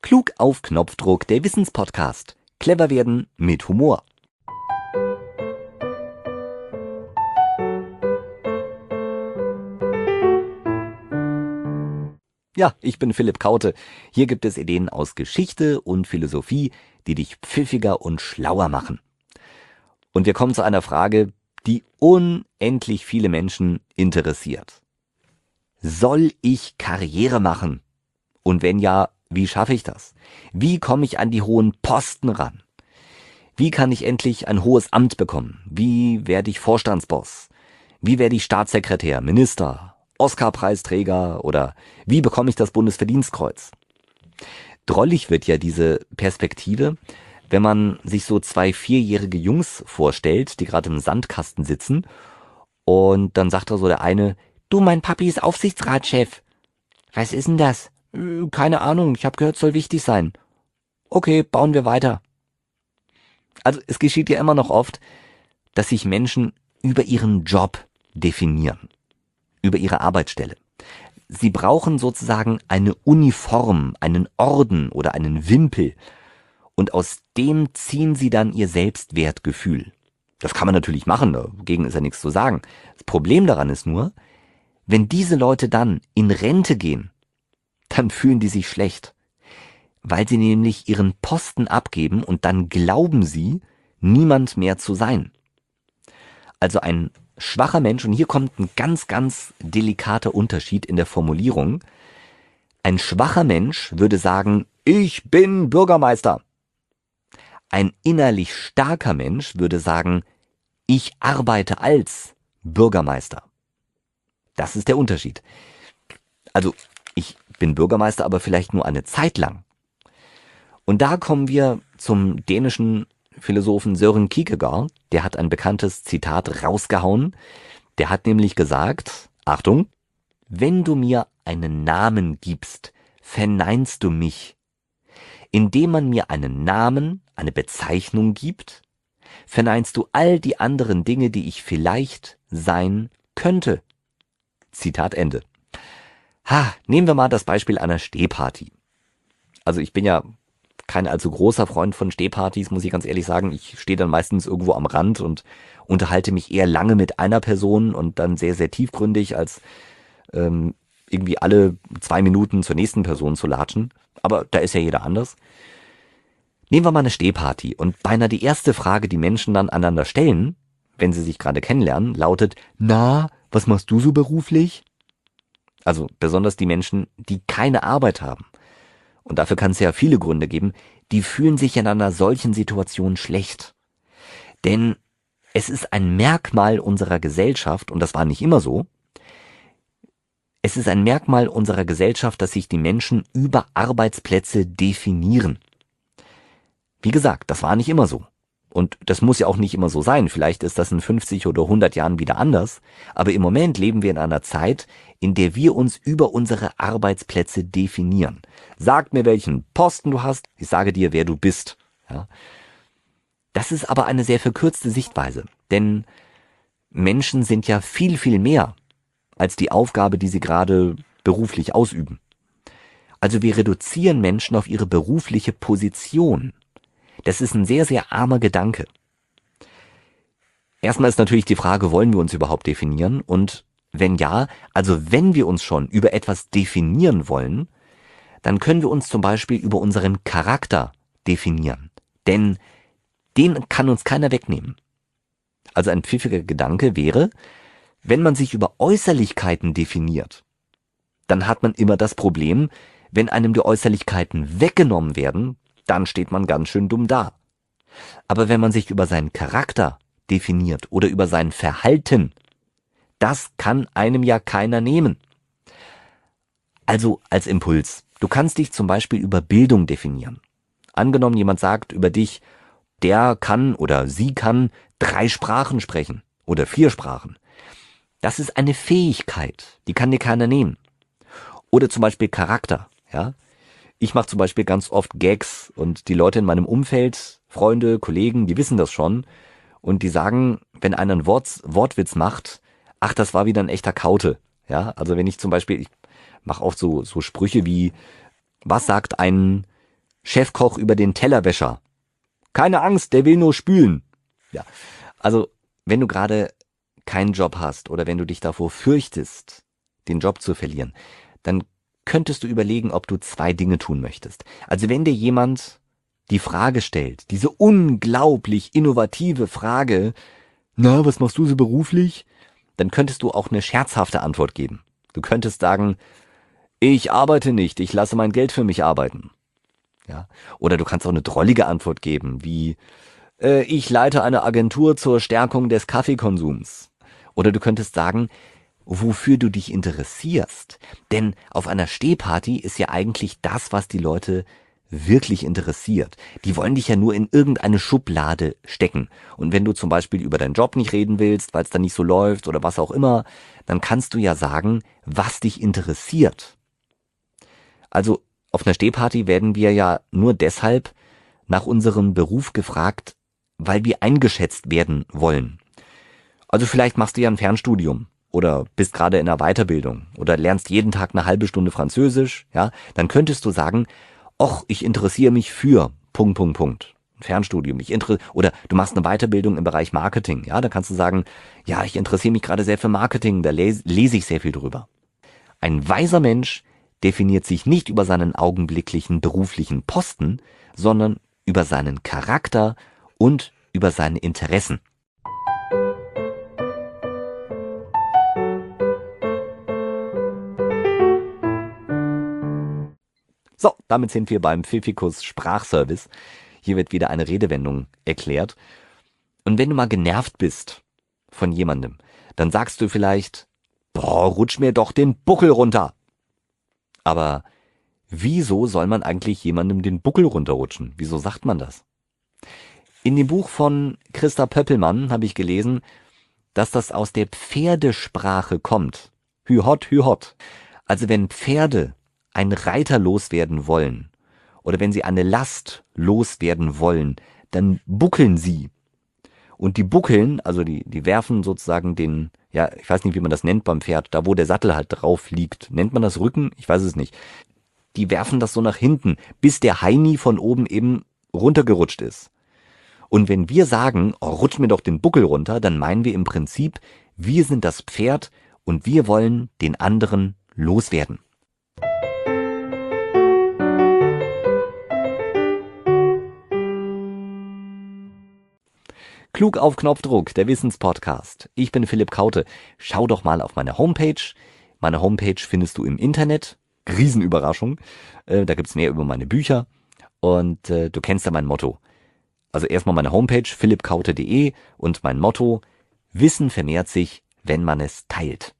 Klug auf Knopfdruck, der Wissenspodcast. Clever werden mit Humor. Ja, ich bin Philipp Kaute. Hier gibt es Ideen aus Geschichte und Philosophie, die dich pfiffiger und schlauer machen. Und wir kommen zu einer Frage, die unendlich viele Menschen interessiert. Soll ich Karriere machen? Und wenn ja, wie schaffe ich das? Wie komme ich an die hohen Posten ran? Wie kann ich endlich ein hohes Amt bekommen? Wie werde ich Vorstandsboss? Wie werde ich Staatssekretär, Minister, Oscar-Preisträger oder wie bekomme ich das Bundesverdienstkreuz? Drollig wird ja diese Perspektive, wenn man sich so zwei 4-jährige Jungs vorstellt, die gerade im Sandkasten sitzen und dann sagt da so der eine, du, mein Papi ist Aufsichtsratschef. Was ist denn das? Keine Ahnung, ich habe gehört, soll wichtig sein. Okay, bauen wir weiter. Also es geschieht ja immer noch oft, dass sich Menschen über ihren Job definieren, über ihre Arbeitsstelle. Sie brauchen sozusagen eine Uniform, einen Orden oder einen Wimpel und aus dem ziehen sie dann ihr Selbstwertgefühl. Das kann man natürlich machen, dagegen ist ja nichts zu sagen. Das Problem daran ist nur, wenn diese Leute dann in Rente gehen, dann fühlen die sich schlecht, weil sie nämlich ihren Posten abgeben und dann glauben sie, niemand mehr zu sein. Also ein schwacher Mensch, und hier kommt ein ganz, ganz delikater Unterschied in der Formulierung. Ein schwacher Mensch würde sagen, ich bin Bürgermeister. Ein innerlich starker Mensch würde sagen, ich arbeite als Bürgermeister. Das ist der Unterschied. Also ich bin Bürgermeister, aber vielleicht nur eine Zeit lang. Und da kommen wir zum dänischen Philosophen Søren Kierkegaard. Der hat ein bekanntes Zitat rausgehauen. Der hat nämlich gesagt, Achtung, wenn du mir einen Namen gibst, verneinst du mich. Indem man mir einen Namen, eine Bezeichnung gibt, verneinst du all die anderen Dinge, die ich vielleicht sein könnte. Zitat Ende. Nehmen wir mal das Beispiel einer Stehparty. Also ich bin ja kein allzu großer Freund von Stehpartys, muss ich ganz ehrlich sagen. Ich stehe dann meistens irgendwo am Rand und unterhalte mich eher lange mit einer Person und dann sehr, sehr tiefgründig, als irgendwie alle 2 Minuten zur nächsten Person zu latschen. Aber da ist ja jeder anders. Nehmen wir mal eine Stehparty und beinahe die erste Frage, die Menschen dann aneinander stellen, wenn sie sich gerade kennenlernen, lautet, na, was machst du so beruflich? Also besonders die Menschen, die keine Arbeit haben. Und dafür kann es ja viele Gründe geben, die fühlen sich in einer solchen Situation schlecht. Denn es ist ein Merkmal unserer Gesellschaft, und das war nicht immer so, es ist ein Merkmal unserer Gesellschaft, dass sich die Menschen über Arbeitsplätze definieren. Wie gesagt, das war nicht immer so. Und das muss ja auch nicht immer so sein. Vielleicht ist das in 50 oder 100 Jahren wieder anders. Aber im Moment leben wir in einer Zeit, in der wir uns über unsere Arbeitsplätze definieren. Sag mir, welchen Posten du hast. Ich sage dir, wer du bist. Ja. Das ist aber eine sehr verkürzte Sichtweise. Denn Menschen sind ja viel, viel mehr als die Aufgabe, die sie gerade beruflich ausüben. Also wir reduzieren Menschen auf ihre berufliche Position. Das ist ein sehr, sehr armer Gedanke. Erstmal ist natürlich die Frage, wollen wir uns überhaupt definieren? Und wenn ja, also wenn wir uns schon über etwas definieren wollen, dann können wir uns zum Beispiel über unseren Charakter definieren. Denn den kann uns keiner wegnehmen. Also ein pfiffiger Gedanke wäre, wenn man sich über Äußerlichkeiten definiert, dann hat man immer das Problem, wenn einem die Äußerlichkeiten weggenommen werden, dann steht man ganz schön dumm da. Aber wenn man sich über seinen Charakter definiert oder über sein Verhalten, das kann einem ja keiner nehmen. Also als Impuls. Du kannst dich zum Beispiel über Bildung definieren. Angenommen, jemand sagt über dich, der kann oder sie kann 3 Sprachen sprechen oder 4 Sprachen. Das ist eine Fähigkeit, die kann dir keiner nehmen. Oder zum Beispiel Charakter, ja. Ich mache zum Beispiel ganz oft Gags und die Leute in meinem Umfeld, Freunde, Kollegen, die wissen das schon und die sagen, wenn einer einen Wortwitz macht, ach, das war wieder ein echter Kaute. Ja, also wenn ich zum Beispiel, ich mache oft so Sprüche wie, was sagt ein Chefkoch über den Tellerwäscher. Keine Angst, der will nur spülen. Ja, also wenn du gerade keinen Job hast oder wenn du dich davor fürchtest, den Job zu verlieren, dann könntest du überlegen, ob du 2 Dinge tun möchtest. Also wenn dir jemand die Frage stellt, diese unglaublich innovative Frage, na, was machst du so beruflich? Dann könntest du auch eine scherzhafte Antwort geben. Du könntest sagen, ich arbeite nicht, ich lasse mein Geld für mich arbeiten. Ja? Oder du kannst auch eine drollige Antwort geben, wie ich leite eine Agentur zur Stärkung des Kaffeekonsums. Oder du könntest sagen, wofür du dich interessierst. Denn auf einer Stehparty ist ja eigentlich das, was die Leute wirklich interessiert. Die wollen dich ja nur in irgendeine Schublade stecken. Und wenn du zum Beispiel über deinen Job nicht reden willst, weil es dann nicht so läuft oder was auch immer, dann kannst du ja sagen, was dich interessiert. Also auf einer Stehparty werden wir ja nur deshalb nach unserem Beruf gefragt, weil wir eingeschätzt werden wollen. Also vielleicht machst du ja ein Fernstudium oder bist gerade in einer Weiterbildung oder lernst jeden Tag eine halbe Stunde Französisch, ja, dann könntest du sagen, och, ich interessiere mich für ... Fernstudium, oder du machst eine Weiterbildung im Bereich Marketing, ja, da kannst du sagen, ja, ich interessiere mich gerade sehr für Marketing, da lese ich sehr viel drüber. Ein weiser Mensch definiert sich nicht über seinen augenblicklichen beruflichen Posten, sondern über seinen Charakter und über seine Interessen. So, damit sind wir beim Pfiffikus Sprachservice. Hier wird wieder eine Redewendung erklärt. Und wenn du mal genervt bist von jemandem, dann sagst du vielleicht, boah, rutsch mir doch den Buckel runter. Aber wieso soll man eigentlich jemandem den Buckel runterrutschen? Wieso sagt man das? In dem Buch von Christa Pöppelmann habe ich gelesen, dass das aus der Pferdesprache kommt. Hü hot. Also wenn Pferde einen Reiter loswerden wollen oder wenn sie eine Last loswerden wollen, dann buckeln sie. Und die buckeln, also die werfen sozusagen den, ja, ich weiß nicht, wie man das nennt beim Pferd, da wo der Sattel halt drauf liegt. Nennt man das Rücken? Ich weiß es nicht. Die werfen das so nach hinten, bis der Heini von oben eben runtergerutscht ist. Und wenn wir sagen, oh, rutsch mir doch den Buckel runter, dann meinen wir im Prinzip, wir sind das Pferd und wir wollen den anderen loswerden. Klug auf Knopfdruck, der Wissenspodcast. Ich bin Philipp Kaute. Schau doch mal auf meine Homepage. Meine Homepage findest du im Internet. Riesenüberraschung. Da gibt's mehr über meine Bücher. Und du kennst ja mein Motto. Also erstmal meine Homepage philippkaute.de und mein Motto: Wissen vermehrt sich, wenn man es teilt.